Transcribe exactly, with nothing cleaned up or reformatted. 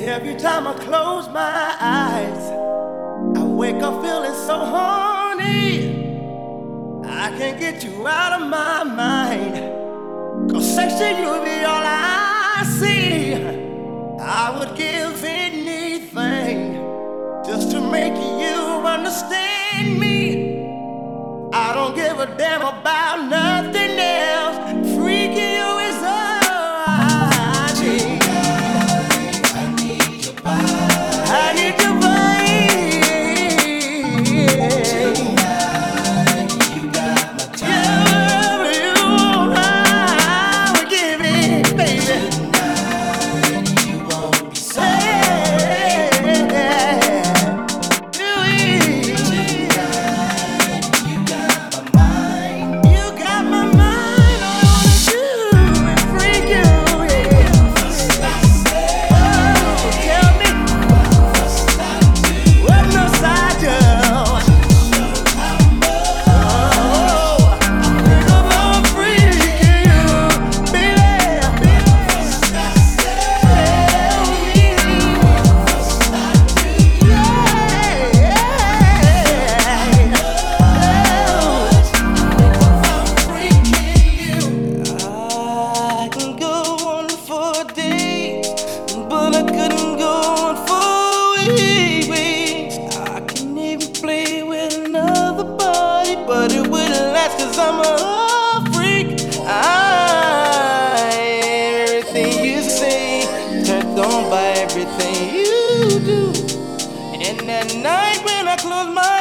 Every time I close my eyes, I wake up feeling so horny. I can't get you out of my mind, 'cause sexy, you'll be all I see. I would give anything just to make you understand me. I don't give a damn about nothing else. Freaking you is all I need. I need your body. I need your body. Tonight you got my time. You, you, I will give it, baby. Tonight you won't be sad. You, you got my mind. You got my mind. All I wanna do is freak you, yeah. Oh, tell me what must I do? Oh, think about freaking you, baby. Tell me, I can go on for days, but I couldn't go on for weeks. I can even play with another body, but it wouldn't last, 'cause I'm a freak. I everything you say, turned on by everything you do. And that night when I close my